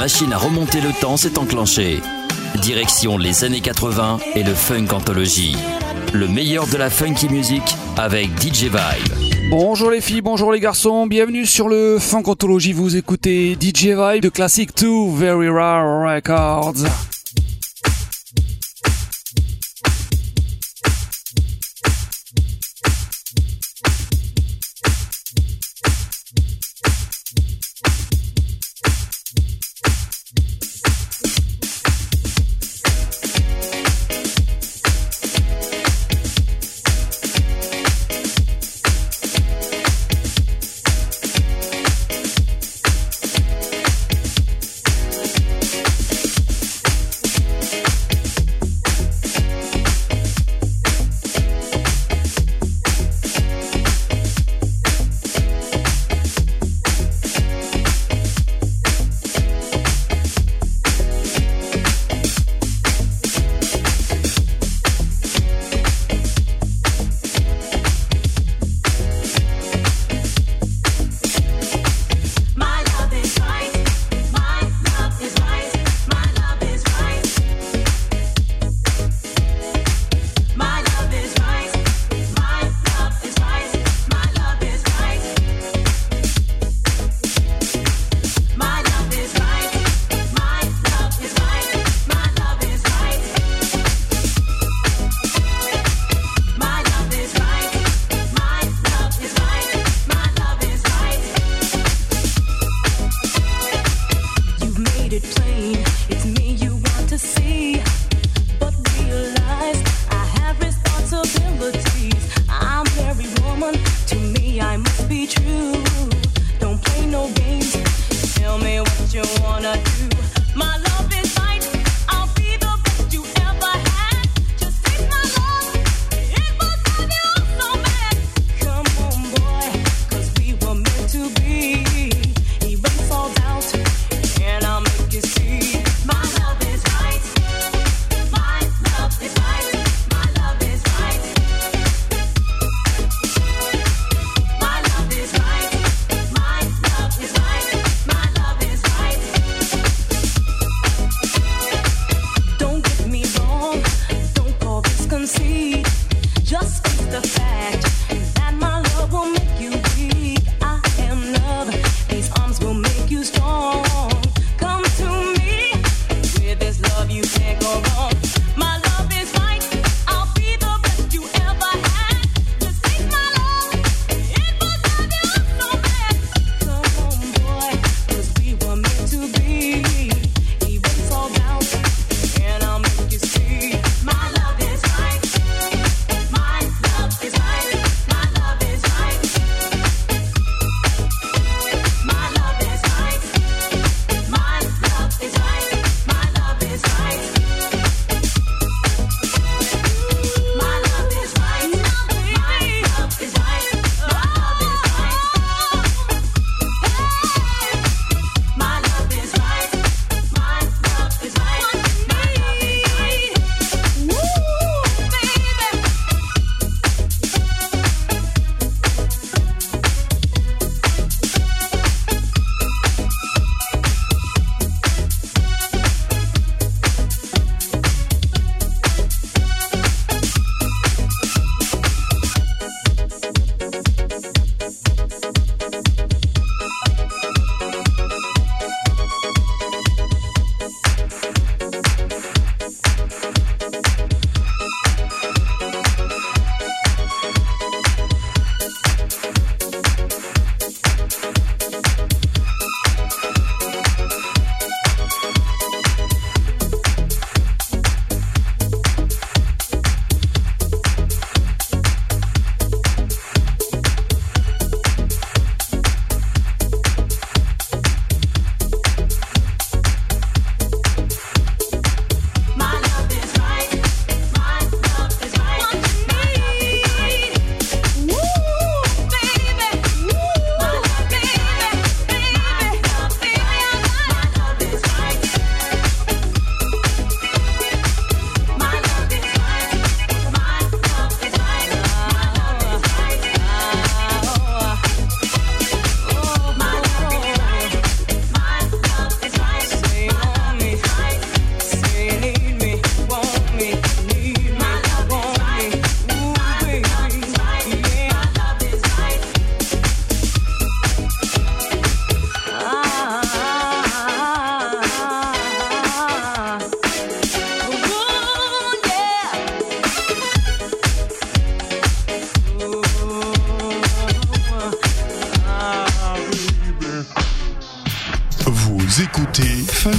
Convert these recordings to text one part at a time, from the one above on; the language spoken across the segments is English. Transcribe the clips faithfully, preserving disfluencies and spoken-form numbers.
machine à remonter le temps s'est enclenchée. Direction les années quatre-vingts et le Funk Anthology. Le meilleur de la funky music avec D J Vibe. Bonjour les filles, bonjour les garçons, bienvenue sur le Funk Anthology. Vous écoutez D J Vibe de Classic deux, Very Rare Records.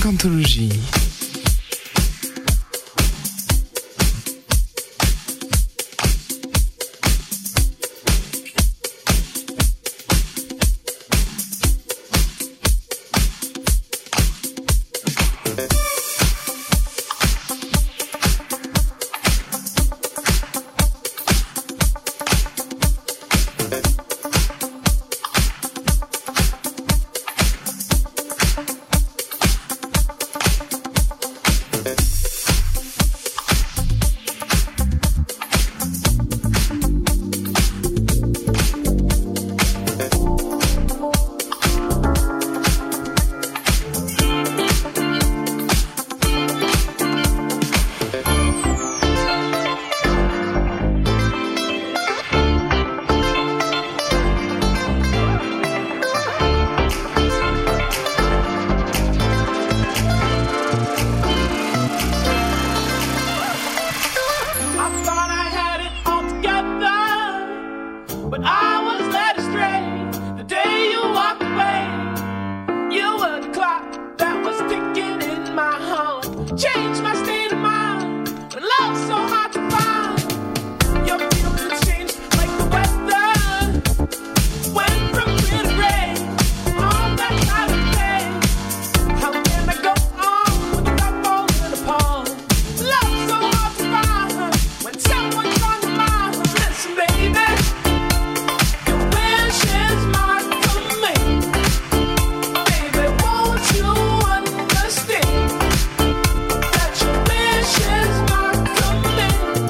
Funkantologie. Understand that your wish is my command.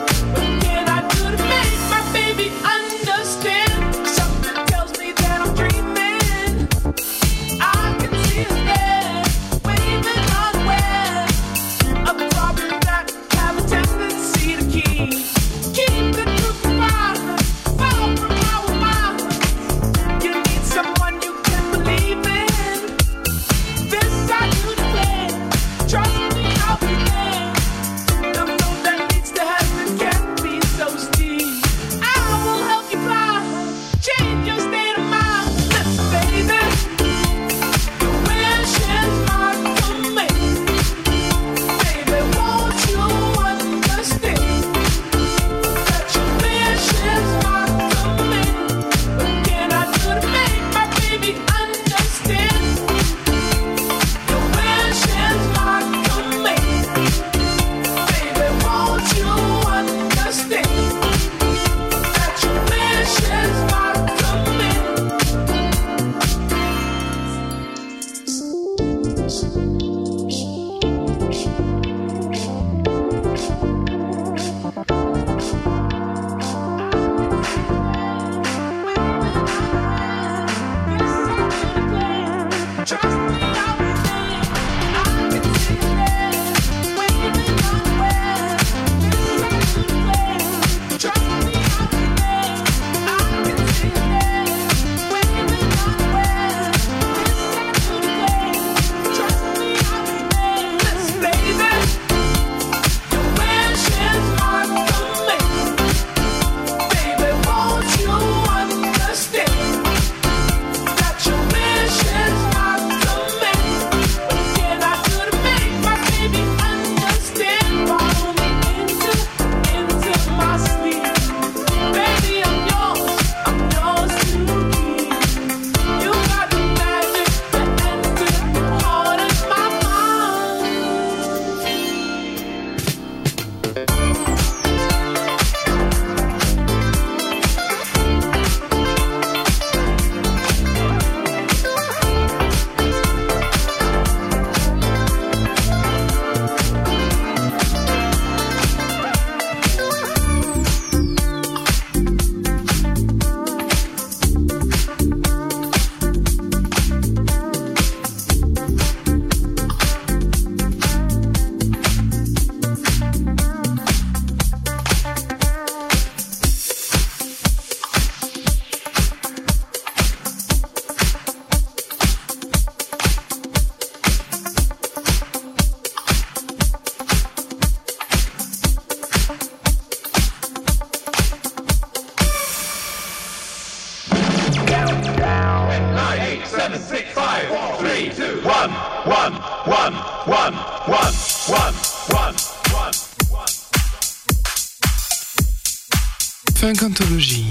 Funk Anthology.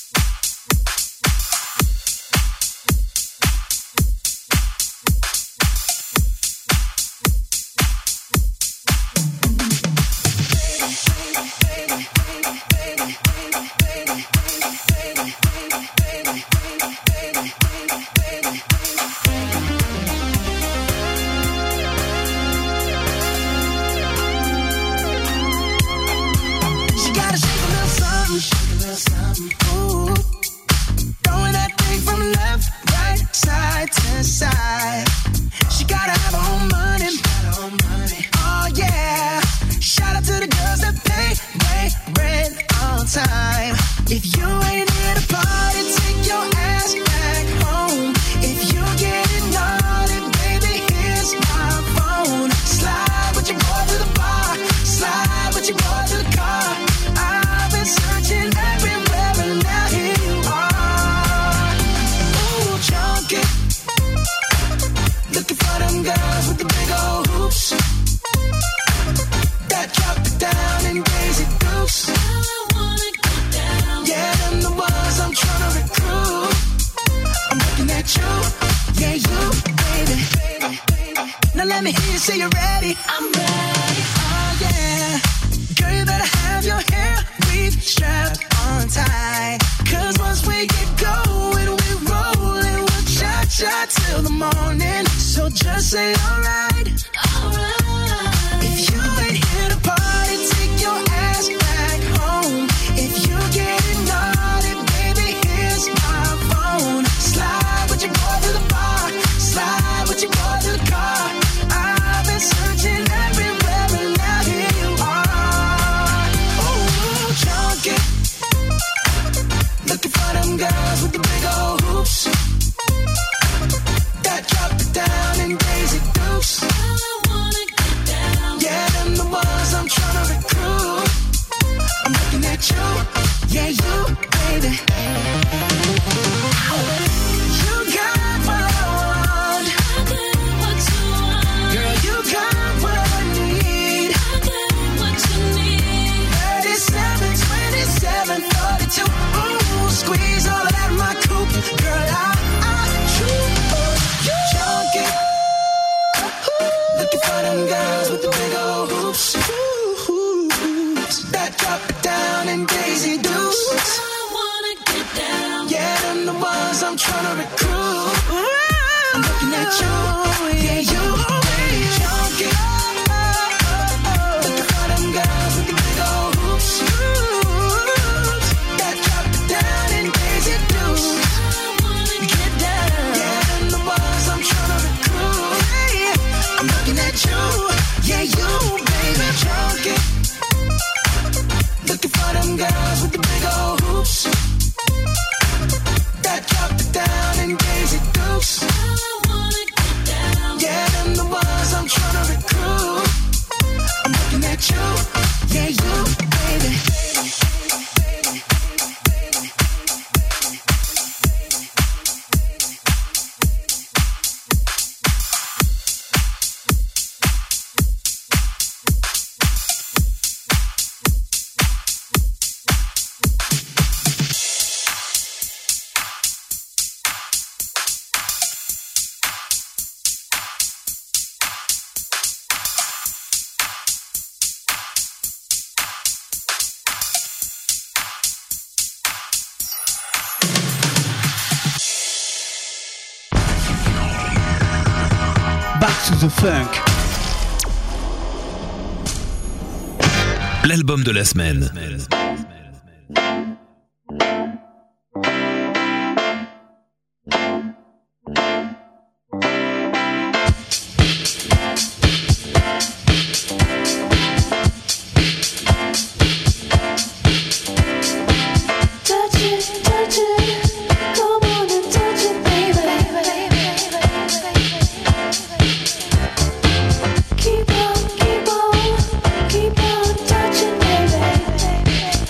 The Funk. L'album de la semaine. Keep on, keep on, keep on touching, baby.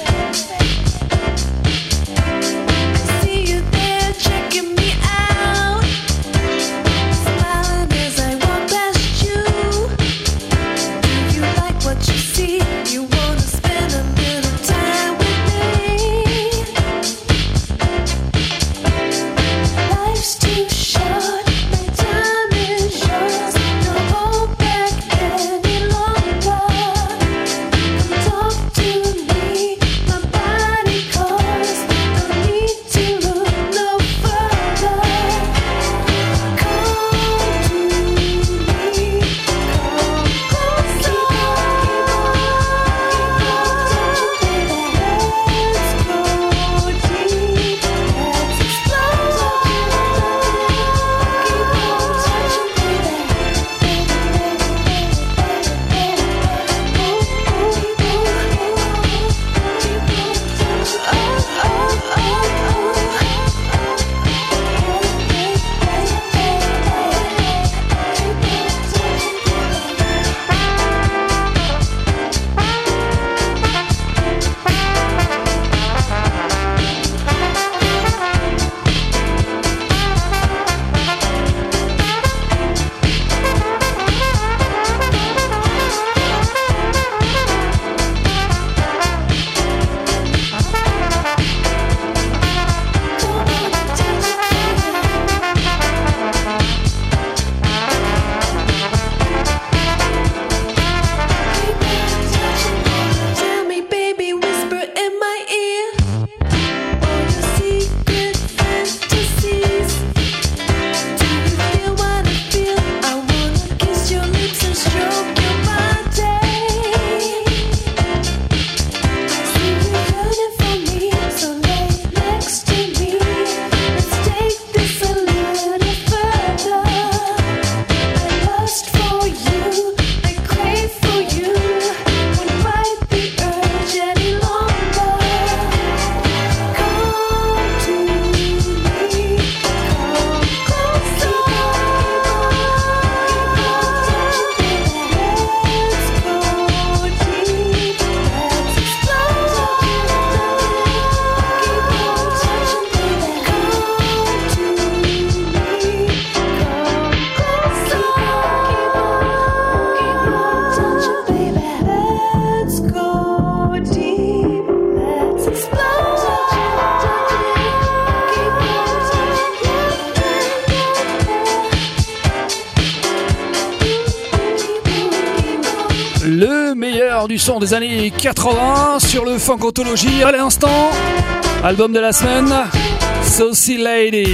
le meilleur du son des années quatre-vingts sur le Funkotology. À l'instant, album de la semaine, Saucy Lady.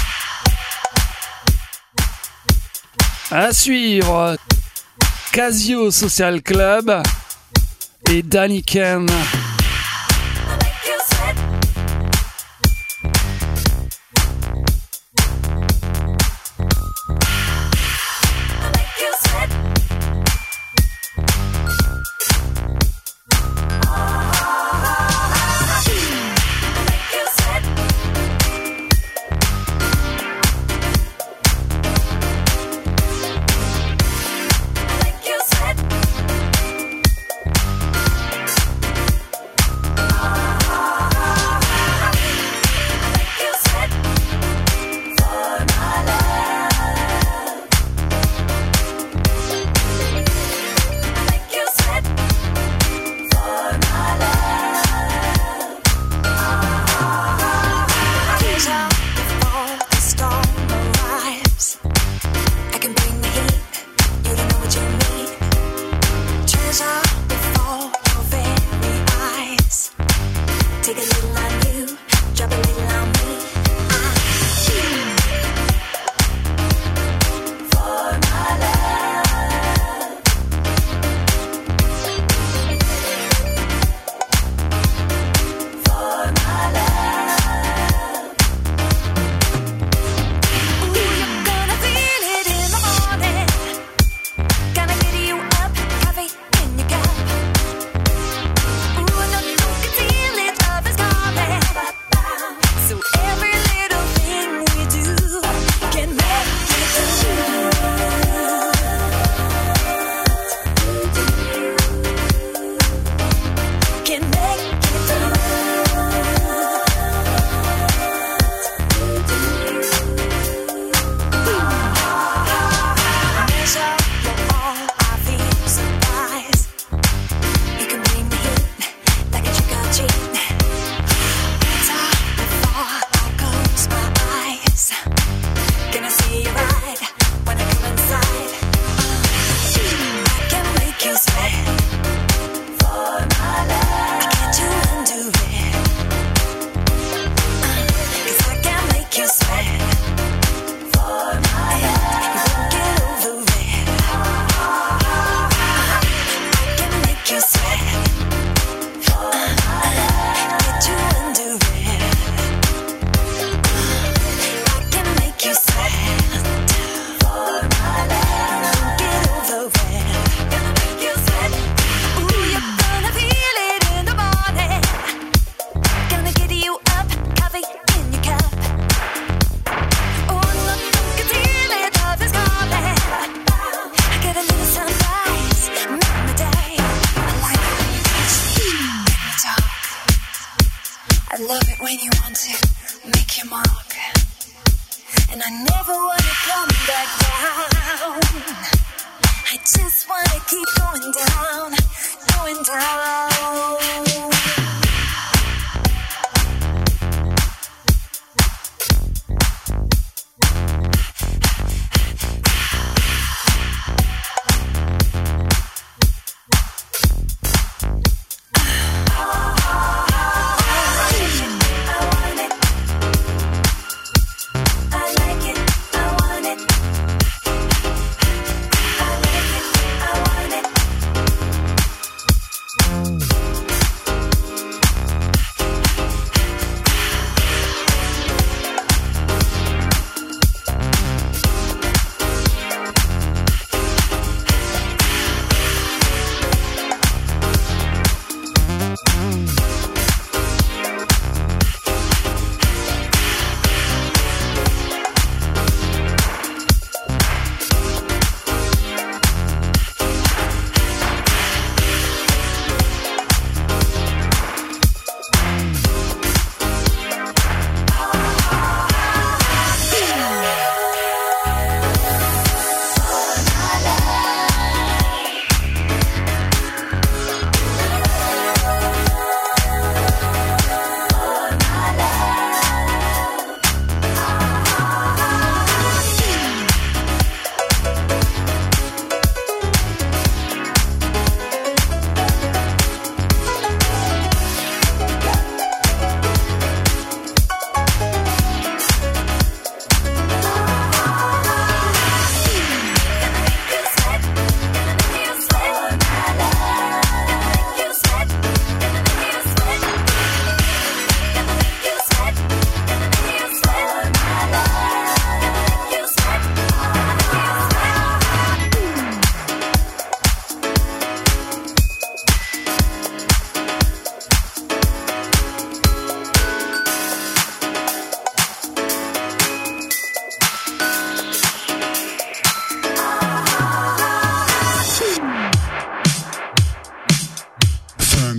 À suivre, Casio Social Club et Danny Ken.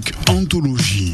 Funk Anthologie.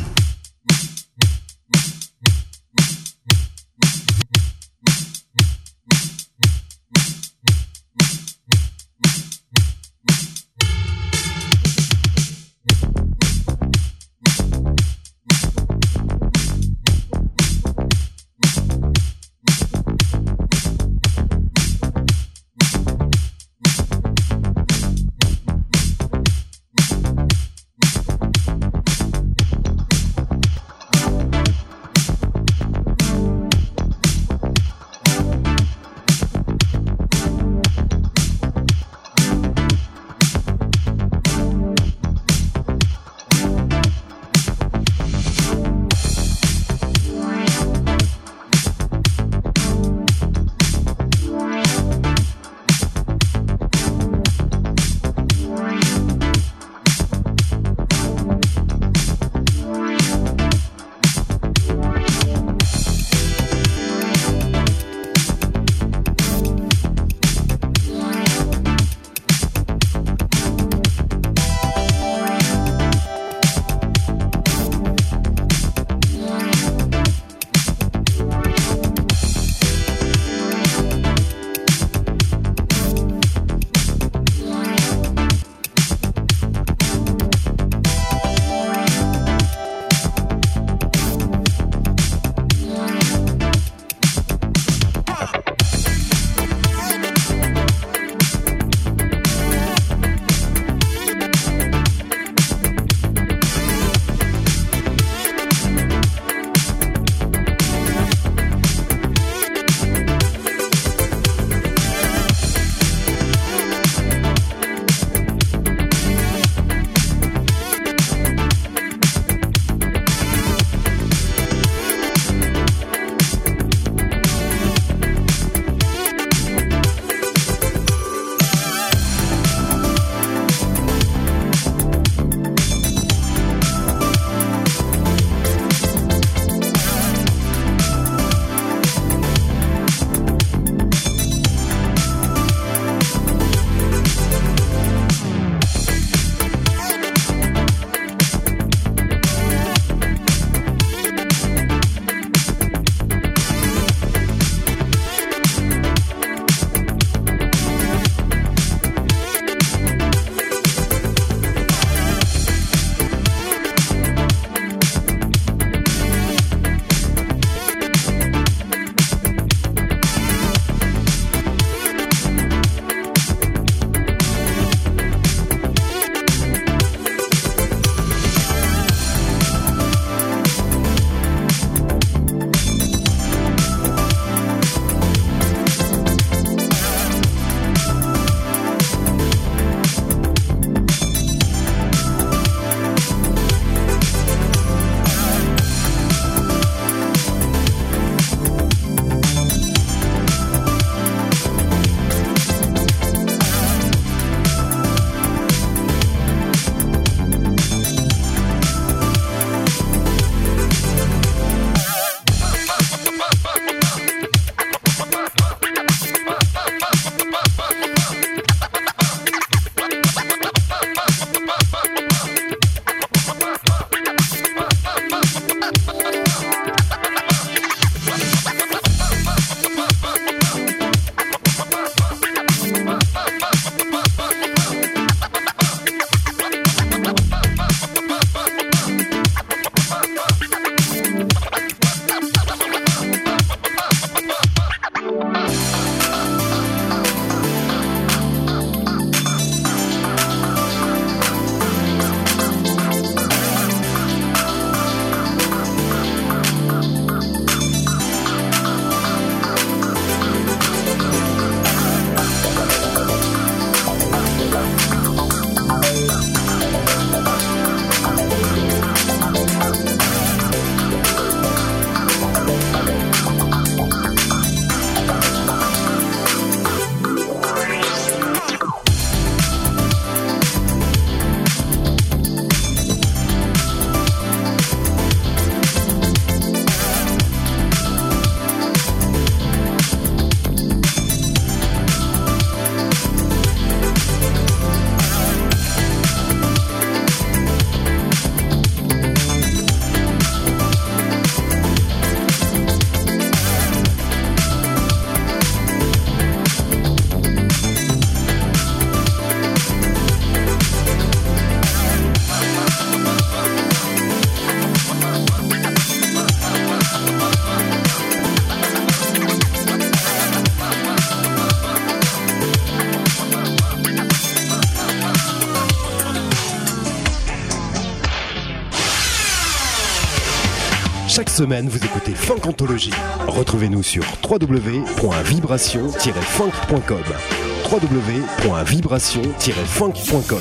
Chaque semaine, vous écoutez Funk Anthology. Retrouvez-nous sur w w w point vibration tiret funk point com. w w w point vibration tiret funk point com.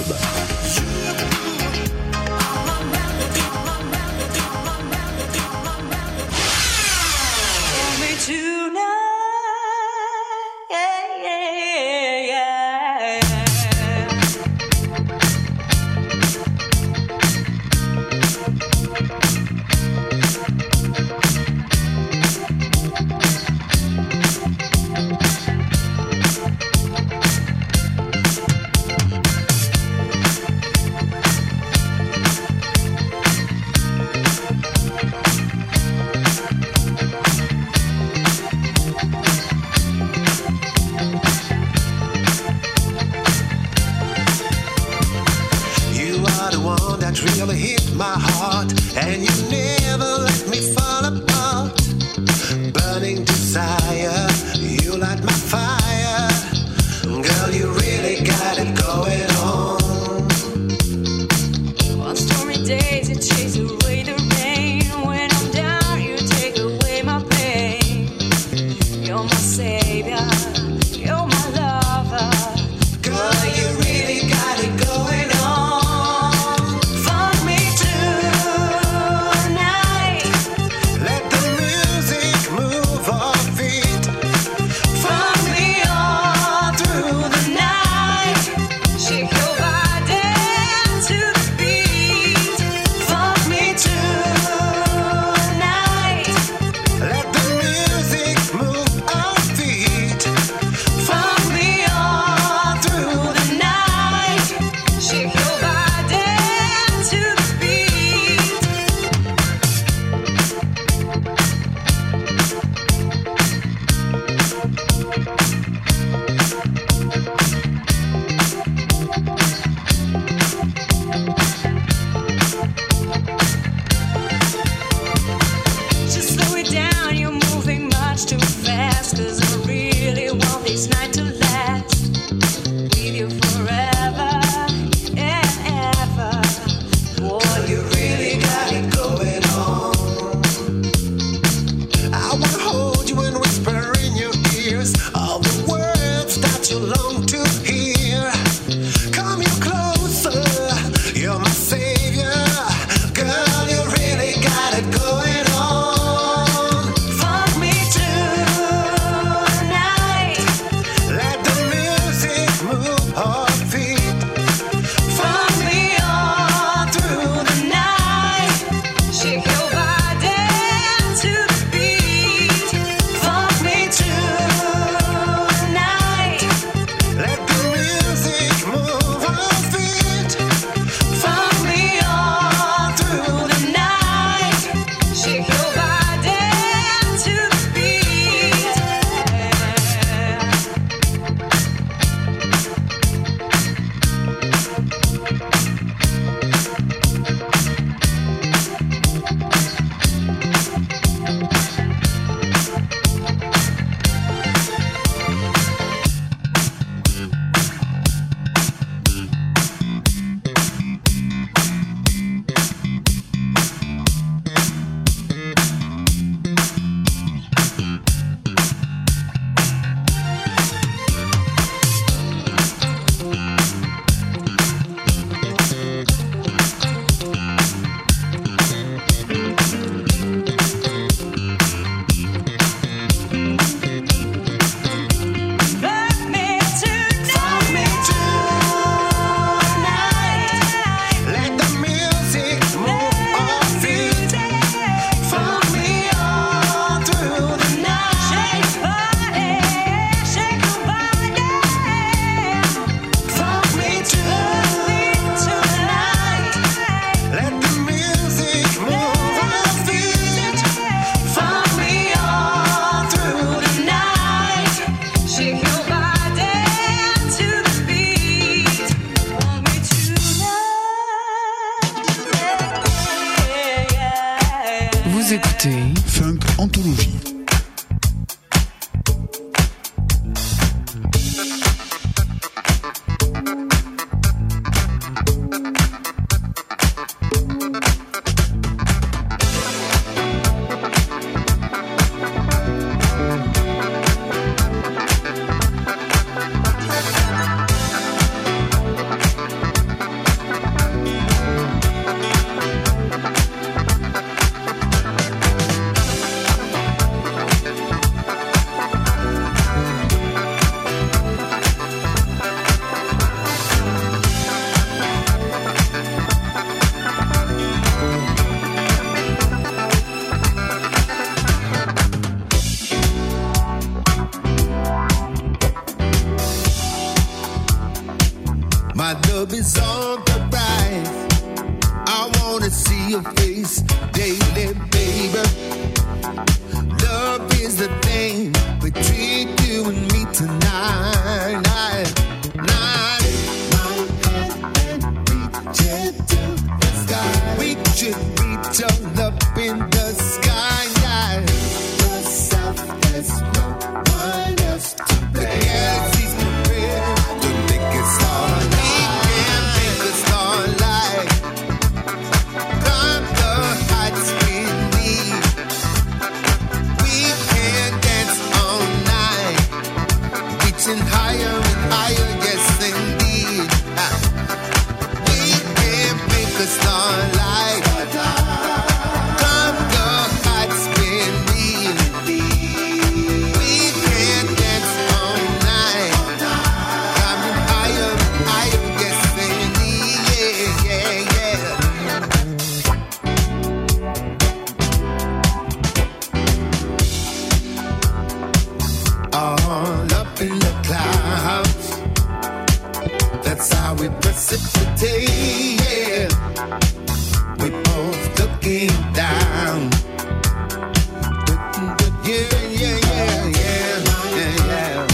Vous écoutez Funk Anthology. your face daily, baby. Love is the thing between you and me tonight. Night, night. My hand and reach it to the sky. We should reach all up in the sky. Night. The south has no one else to play. The galaxy's prepared to make it starlight. We can make it starlight. Climb the heights with me. We can dance all night, reaching higher and higher, yes indeed. We can make a starlight. Climb the heights with me. We can dance all night, climbing higher and higher, yes indeed. Yeah, yeah, yeah. All up in the clouds, that's how we precipitate. Yeah. We both looking down. Yeah, yeah, yeah, yeah, yeah, yeah.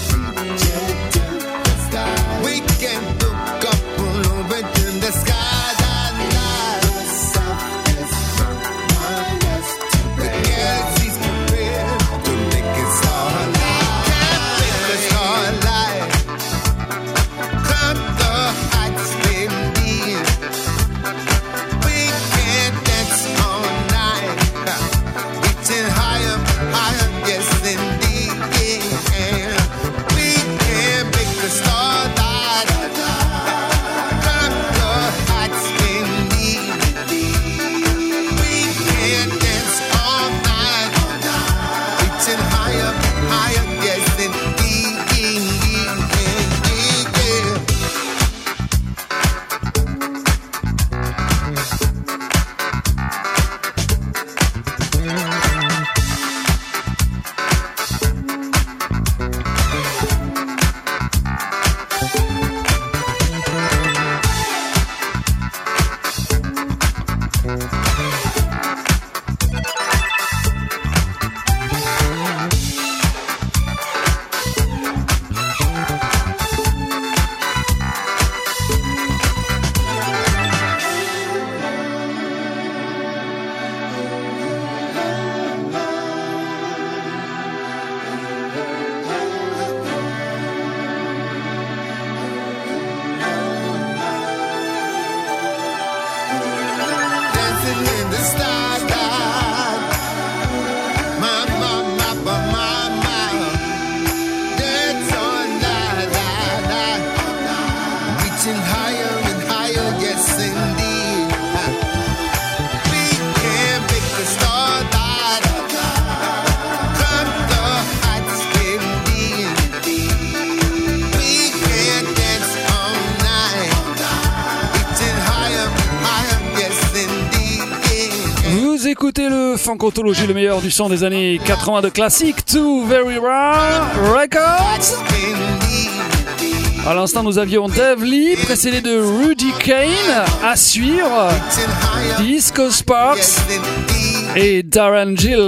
We can look up all over to the sky. The galaxy's prepared to make it starlight. Make it starlight. Climb the heights with me. We can dance all night, reaching higher, higher, yes indeed. Yeah. We can make the starlight. Climb the heights with me. We can dance all night, reaching higher, higher, yes indeed. Yeah. Dancing in the starlight. My, my, my, my, my, my. Dance all night, night, night. Reaching higher and higher, yes indeed. We can make the starlight. Climb the heights with me. We can dance all night, reaching higher, higher, yes indeed. Vous écoutez le Funkotology, le meilleur du son des années quatre-vingts de classique to Very Rare Records. À l'instant, nous avions Dave Lee, précédé de Rudy Kane. À suivre, Disco Sparks et Darren Gill.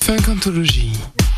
Funkantologie.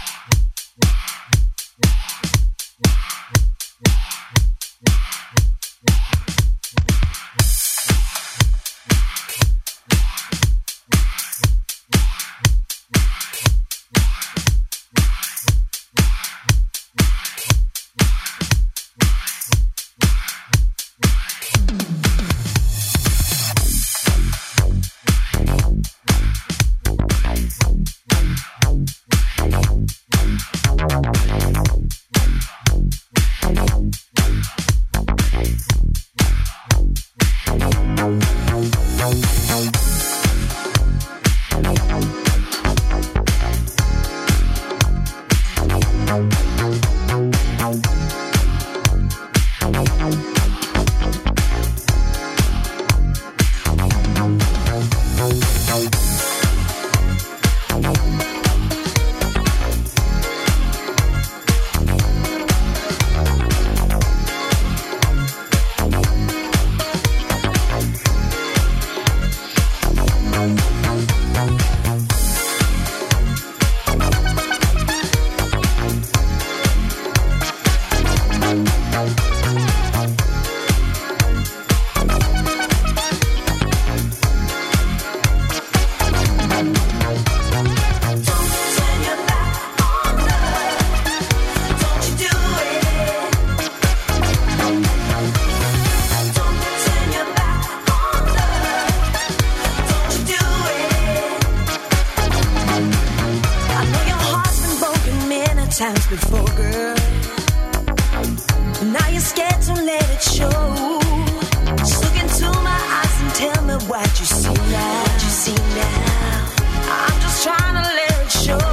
times before, girl. Now you're scared to let it show. Just look into my eyes and tell me what you see now. What you see now. I'm just trying to let it show.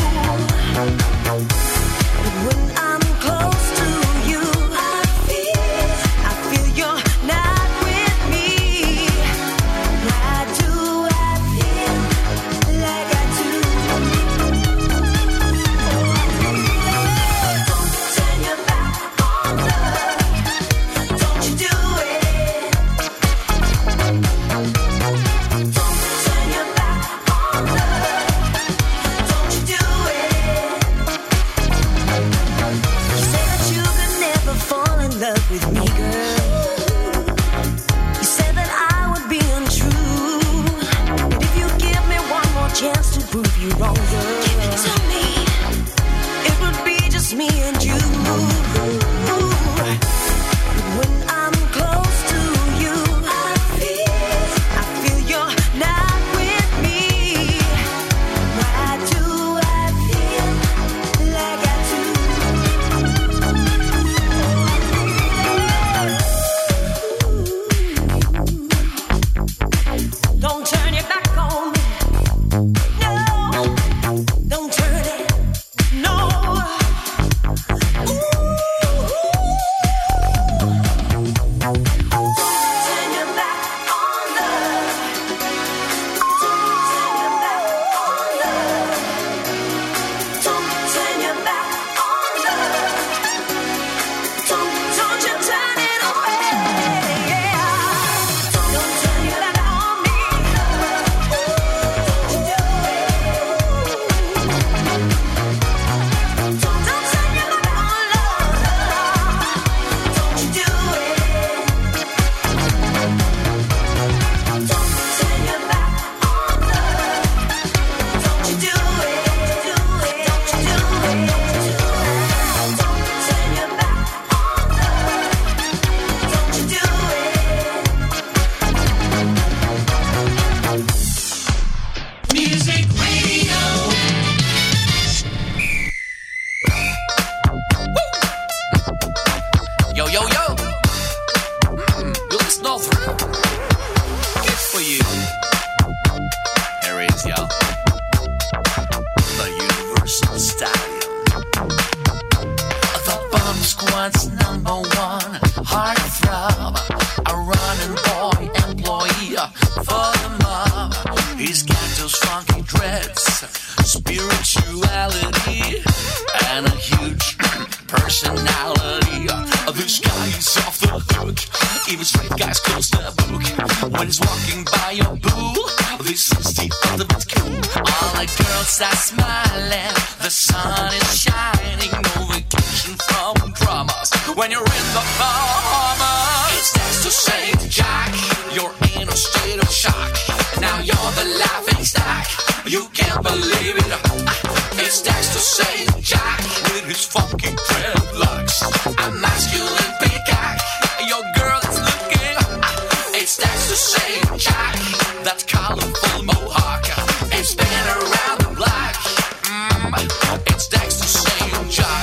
But when I'm close to you, I feel, I feel you're not with me. Why do I feel like I do? Don't turn your back on love. Don't you do it. Don't turn your back on love. Don't you do it. You say that you could never fall in love with me, girl. You said that I would be untrue. But if you give me one more chance to prove you wrong, girl, give it to me. It would be just me and you. But when I'm close to you, I feel, I feel you're not with me. Why do I feel like I do? Don't turn your back on me. No, don't turn it. No. Ooh. Don't turn your back on love. Don't turn your back on love. Don't turn your back on love. Don't, don't you turn it away. Yeah. Don't turn your back on me. Don't you do it. Don't, don't turn your back on love. Don't you do it. Don't turn your back on love. Don't you do it. Do it. Don't you do it. Don't turn your back on love. Don't you do it. Music Radio. Yo, yo, yo. Mm, you listen all through. Good for you. Here it is, y'all. The Universal Stadium. The Bomb Squad's number one heartthrob. A running boy employee for the mob. He's got those funky dreads, spirituality, and a huge personality. This guy is off the hook. Even straight guys close the book. When he's walking by your pool, this is the ultimate cool. All the girls lips are smiling, the sun is shining, no vacation from dramas. When you're in the Bahamas, it's next to Saint Jack, you're in a state of shock. Now you're the laughing stock, you can't believe it. It's next to Saint Jack with his funky dreadlocks. A masculine peacock, your girl is looking. It's next to Saint Jack, that colorful mohawk. It's been around the block. Mm, it's next to Saint Jack.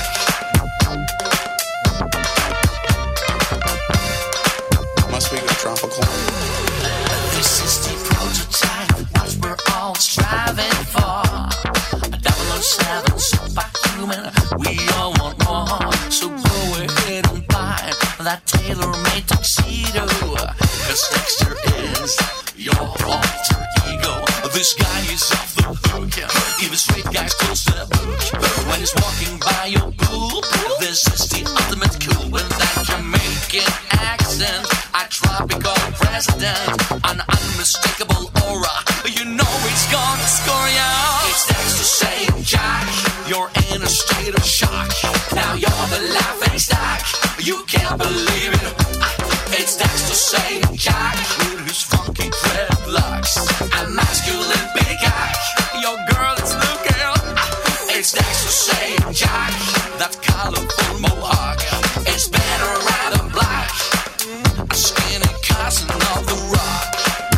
Must we go tropical? This is the prototype, what we're all striving for. A double oh seven superhuman, we all want more. So go ahead and buy that tailor-made tuxedo, cause Dexter is your alter ego. This guy is off the hook, even straight guys close to the book. When he's walking by your pool, this is the ultimate cool. With that Jamaican accent, a tropical president, an unmistakable aura, you know he's gonna score ya. It's next to Saint Jack, you're in a state of shock. Now you're the laughing stock, you can't believe it. It's next to Saint Jack with his funky dreadlocks. A masculine peacock, your girl is looking. It's next to Saint Jack, that colorful mohawk. It's been around the block, a skinny cousin of the rock.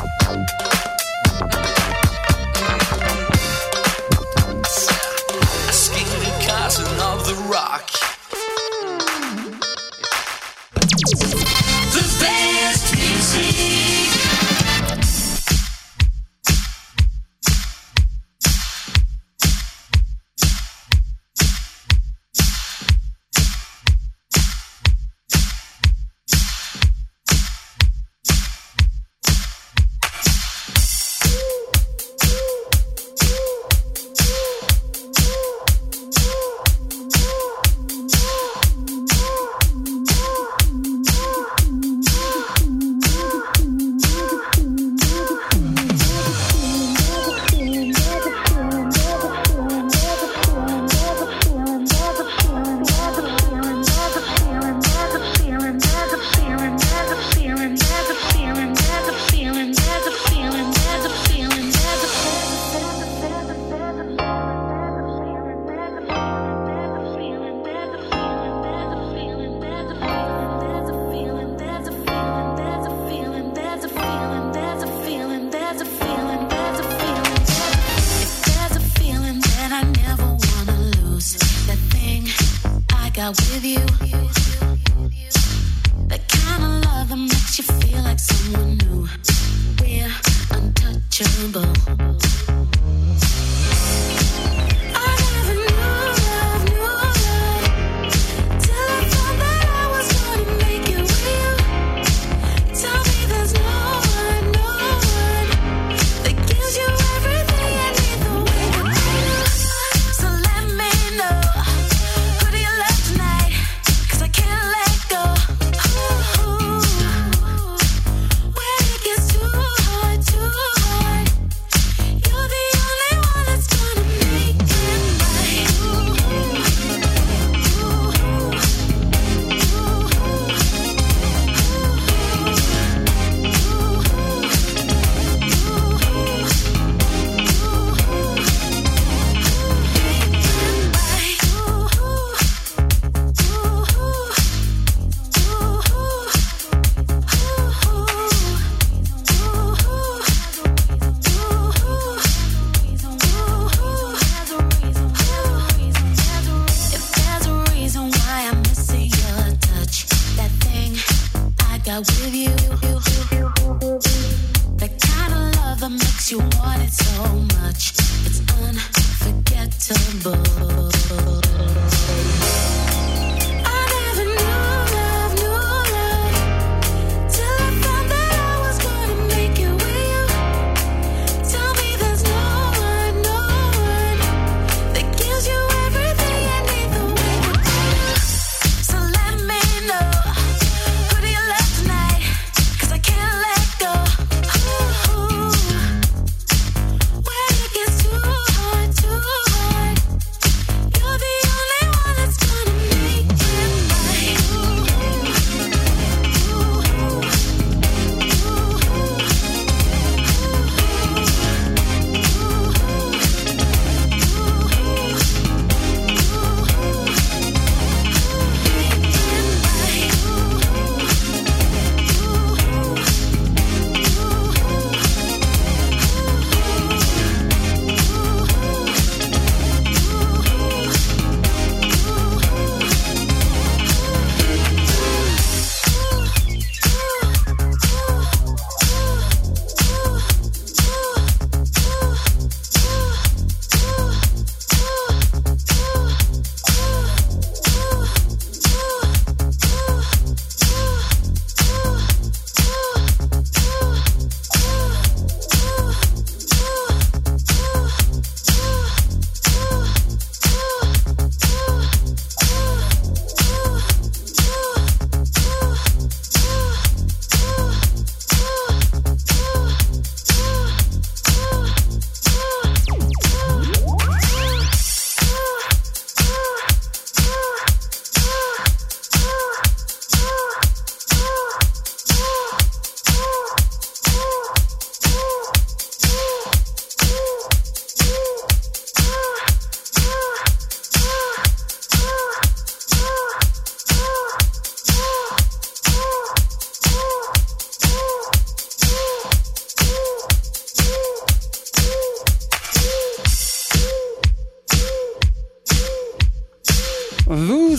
A skinny cousin of the rock. The best music. With you, the kind of love that makes you feel like someone new. We're untouchable. I never knew love, knew love, till I found that I was gonna make it with you. Tell me there's no one, no one that gives you everything I need the way you do. So let me know, who do you love tonight? 'Cause I can't let go. Ooh, when it gets too hard, too hard, you're the only one that's gonna make it right. If there's a reason why I'm missing your touch, that thing I got with you, the kind of love that makes you want it so much, it's unforgettable. I never knew love, knew love, till I found that I was gonna make it with you. Tell me there's no one, no one that gives you everything I need the way you do. So let me know, who do you love tonight?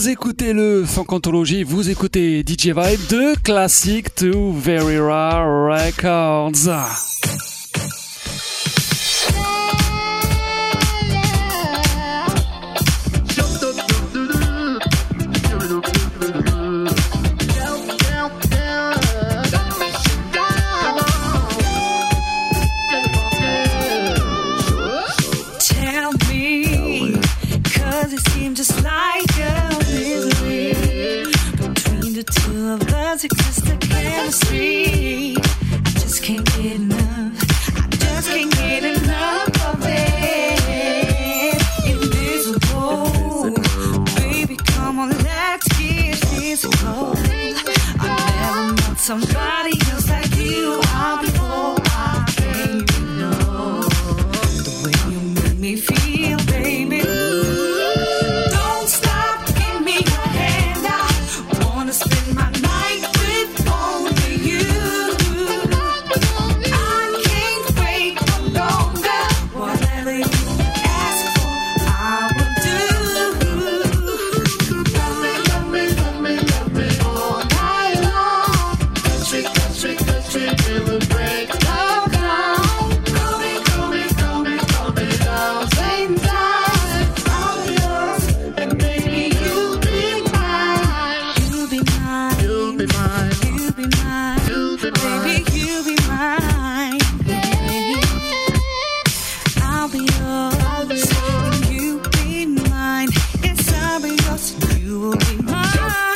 écoutez le Funkantology, vous écoutez D J Vibe de Classic to Very Rare Records. Tell me, 'cause it seems just like a misery. Between the two of us exists a chemistry. I just can't get enough. I just can't get enough of it. Invisible, baby, come on, let's get physical. I never met somebody else like you. I'll be whole. I can't even know the way you make me feel, baby. Don't stop, give me your hand. I wanna spend my night with only you. I can't wait no longer. Whatever you ask for, I will do. Love me, love me, love me, love me all night long. Touch it, touch it, touch it till the break of dawn. Call me, call me, call me, call me down. Same time, I'm yours, and baby you'll be mine. You'll be mine. You'll be mine. You'll be mine. You'll be mine. Baby, you'll be mine. Baby, I'll be yours, and you'll be mine. Yes, I'll be yours, and you will be mine.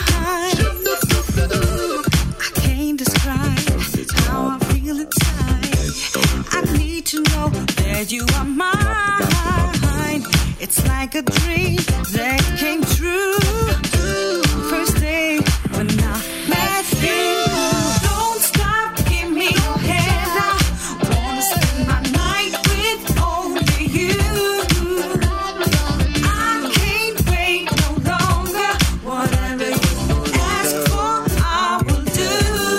I can't describe how I feel inside. I need to know that you are mine. It's like a dream that came true. First day when I met you. Don't stop, give me your hand. I wanna spend my night with only you. I can't wait no longer. Whatever you ask for, I will do.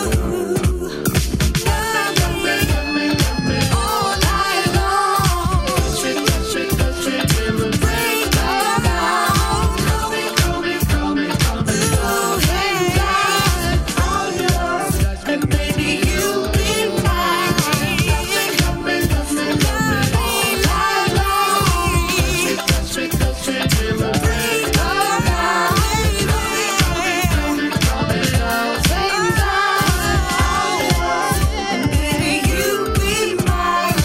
Love me, love me, love me all night long. Touch it, touch it, touch it till the break of dawn. Call me, call me, call me, call me. Ooh, hey, I'm yours, and baby you'll be mine. Love me, love me, love me, love me all night long. Touch it, touch it till the break of dawn. Call me, call me, call me, same time. And baby you'll be mine.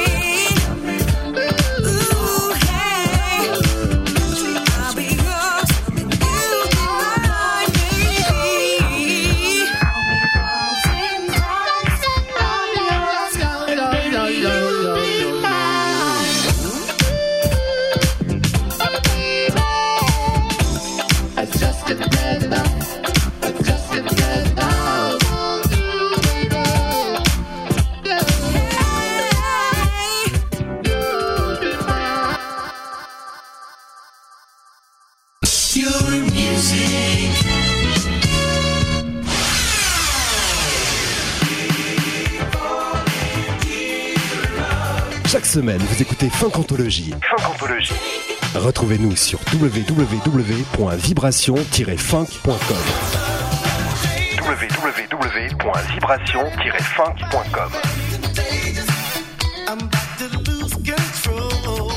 Ooh, hey, I'll be yours, and you'll be mine, baby. Same I just can't get enough. I just can't get enough. Your music. Chaque semaine, vous écoutez Funkantology. Funkantology. Retrouvez-nous sur w w w point vibration tiret funk point com. w w w point vibration tiret funk point com. I'm about to lose control.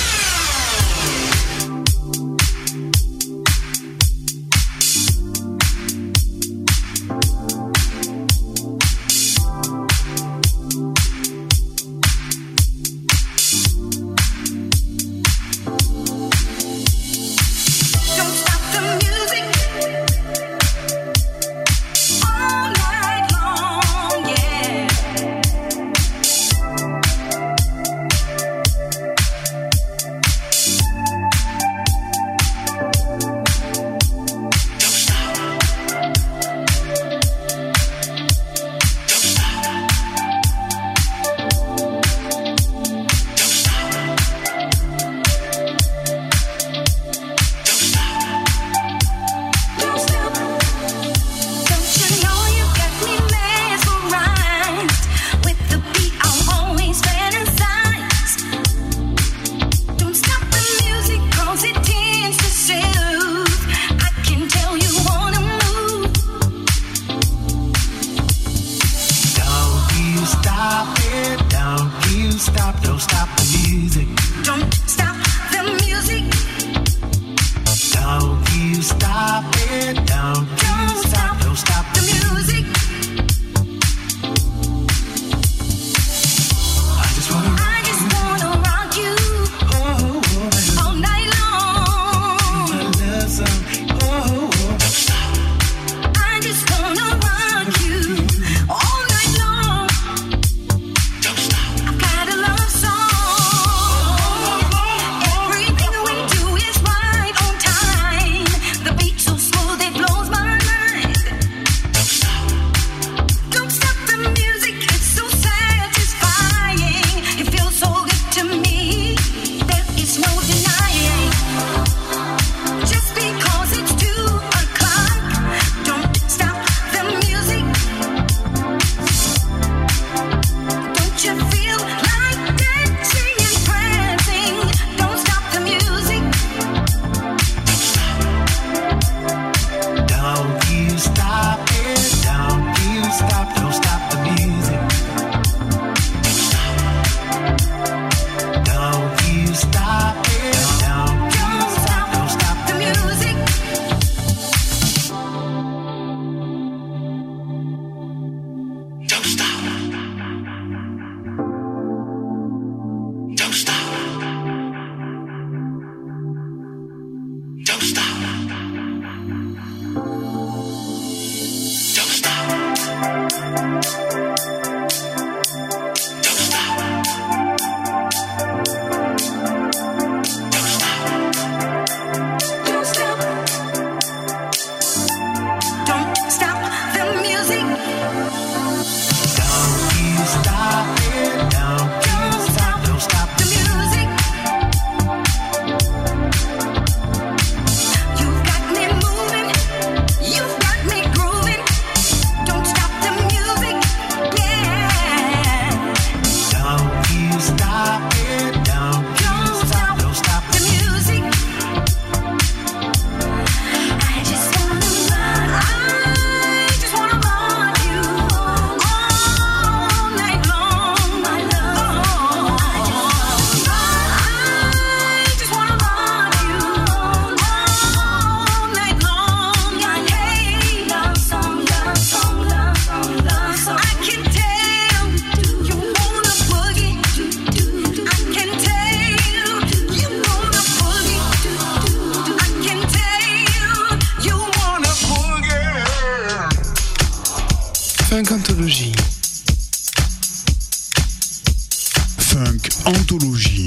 Don't stop the music all night long, yeah. Funk Anthology. Funk Anthology.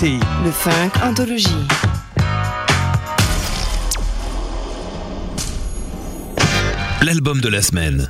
Variety. Le Funk Anthologie. L'album de la semaine.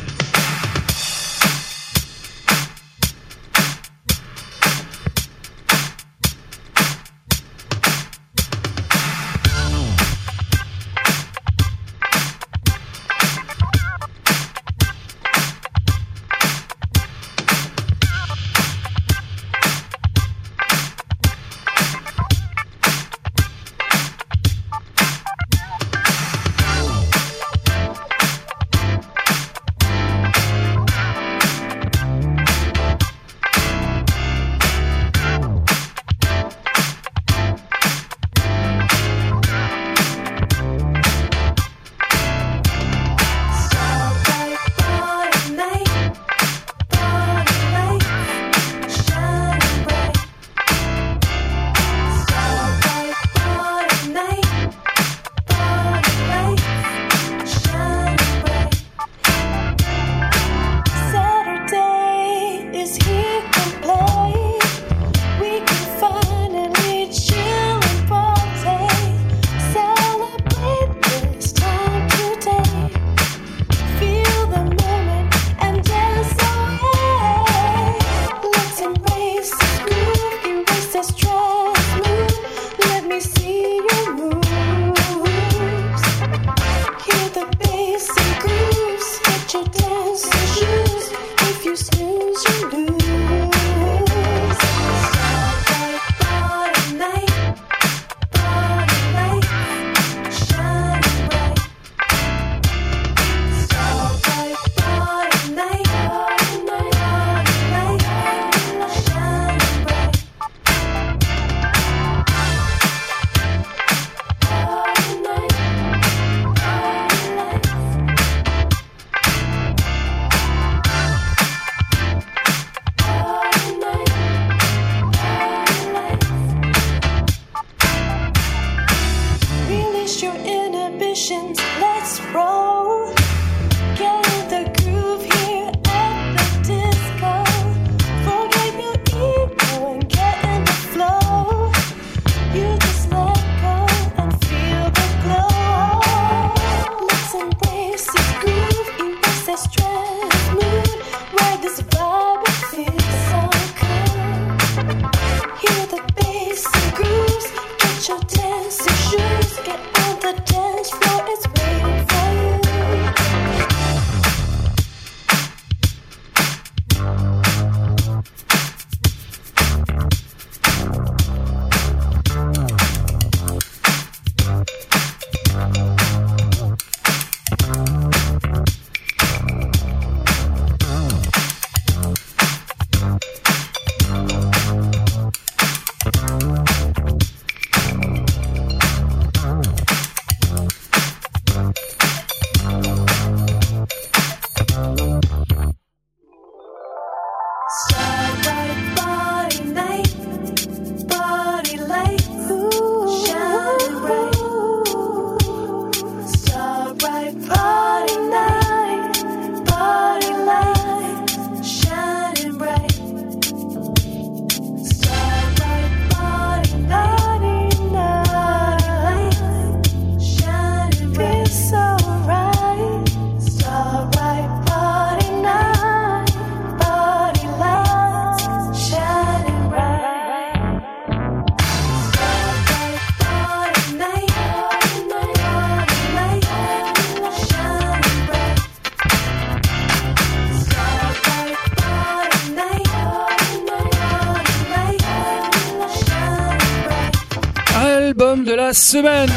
Album de la semaine,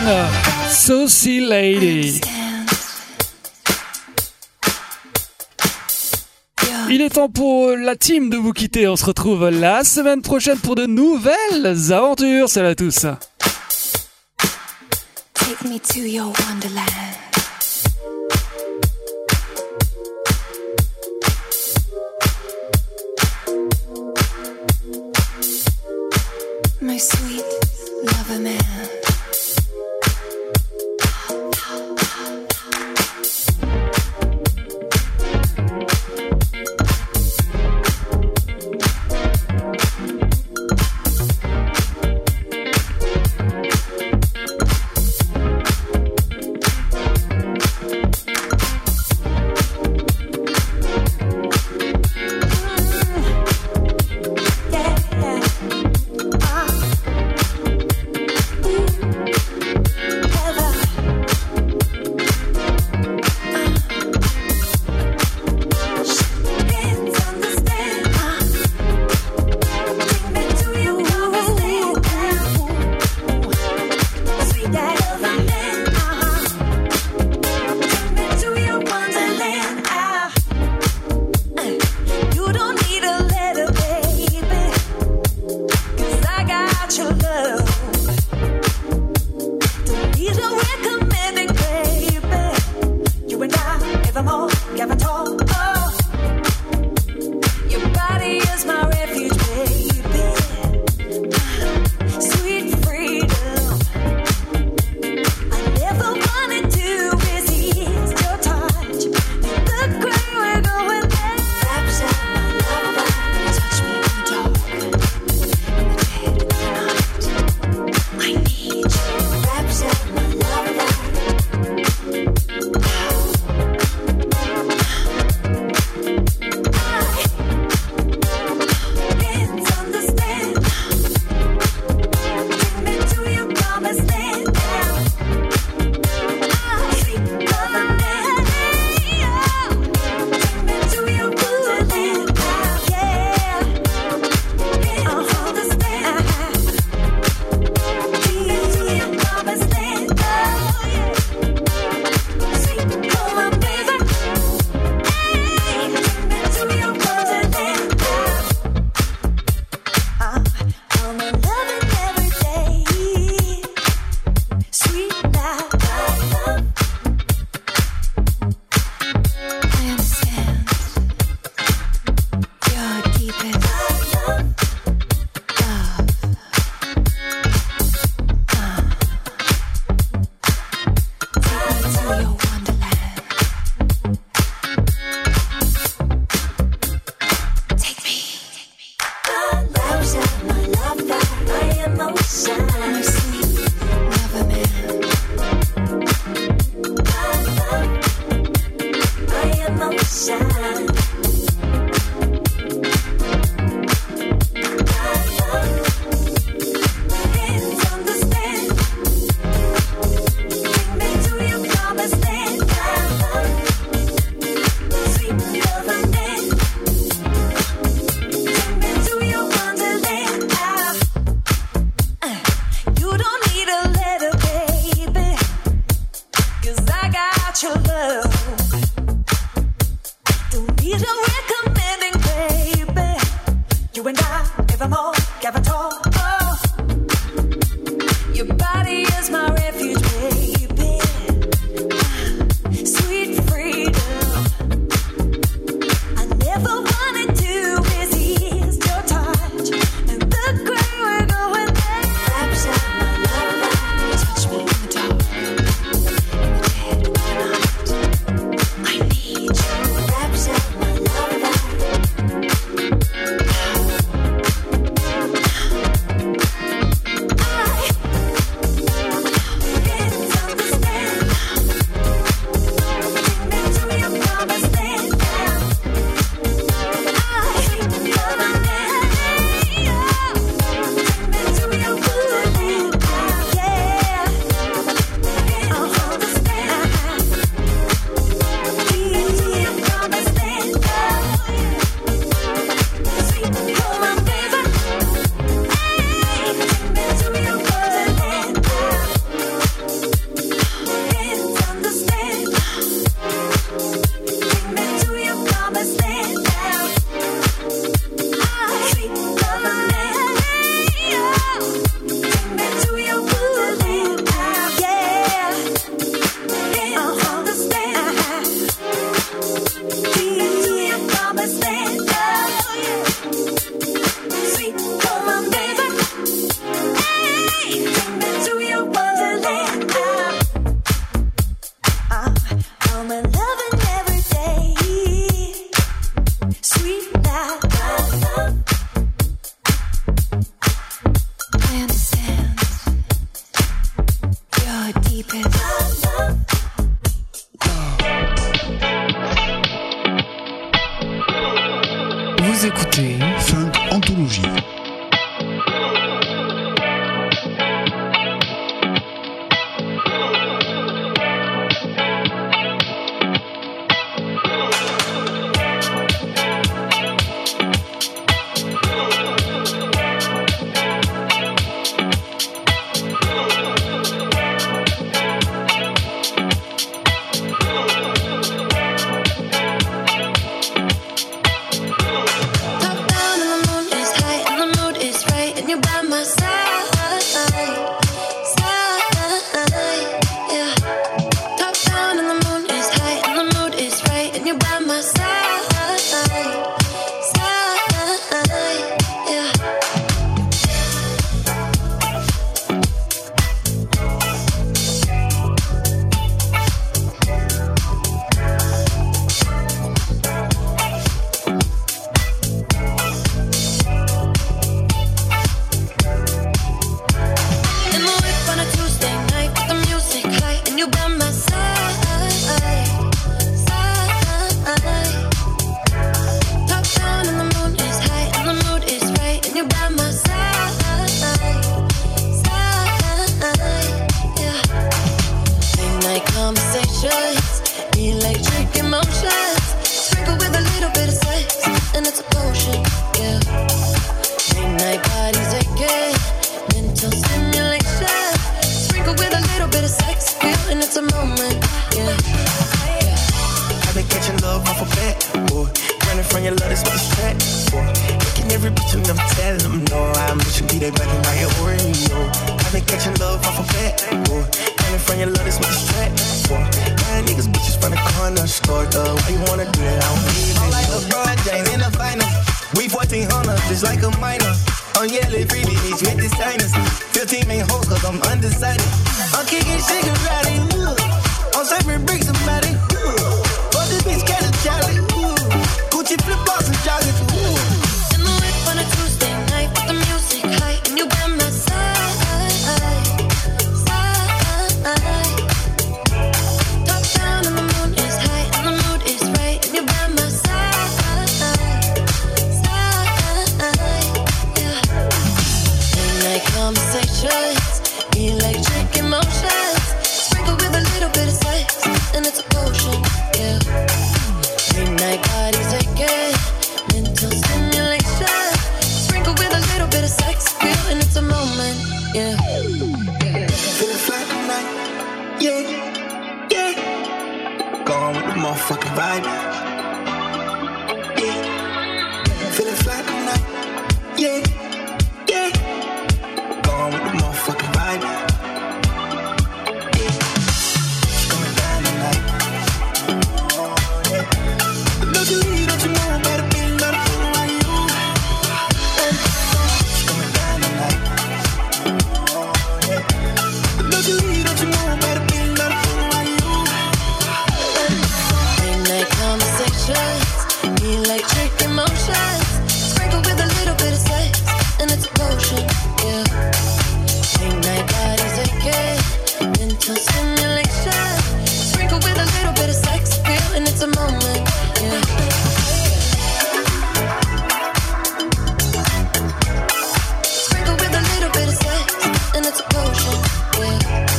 Saucy Lady. Il est temps pour la team de vous quitter. On se retrouve la semaine prochaine pour de nouvelles aventures. Salut à tous. Take me to your wonderland. My sweet lover man. about your love. Don't need no recommending, baby. You and I, evermore, ever talk. Oh. Your body is my refuge, baby. Sweet freedom. I never wanted to resist your touch. And the way we're going there. Outside my love, touch me in the dark. In the dead of the night. I need you. Outside my love. Vous écoutez Funk Anthologie. Electric emotions, sprinkled with a little bit of sex, and it's Gone with the motherfucking vibe. Yeah. Feeling fly tonight. Yeah. Yeah. Gone with the motherfucking vibe. Yeah. It's going down tonight. Don't you leave, don't you know, better be not a fool like you. It's going down tonight. Don't you leave, don't you know, better be not a fool like you. Midnight conversations, electric emotions, sprinkled with a little bit of sex, and it's a potion, yeah. Midnight bodies aching, mental stimulation, sprinkled with a little bit of sex appeal, and it's a moment, yeah. Sprinkled with a little bit of sex, and it's a potion, yeah.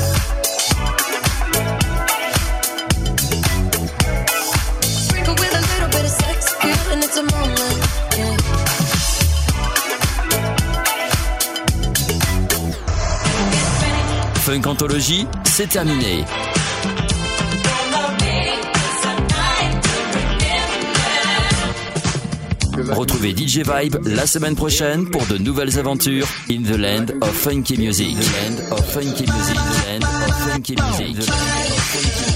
Sprinkle with a little bit of sex appeal, and it's a moment, yeah. Funk Anthologie, c'est terminé. Retrouvez D J Vibe la semaine prochaine pour de nouvelles aventures in the land of funky music. The land of funky music. The land of funky music. The land of funky music.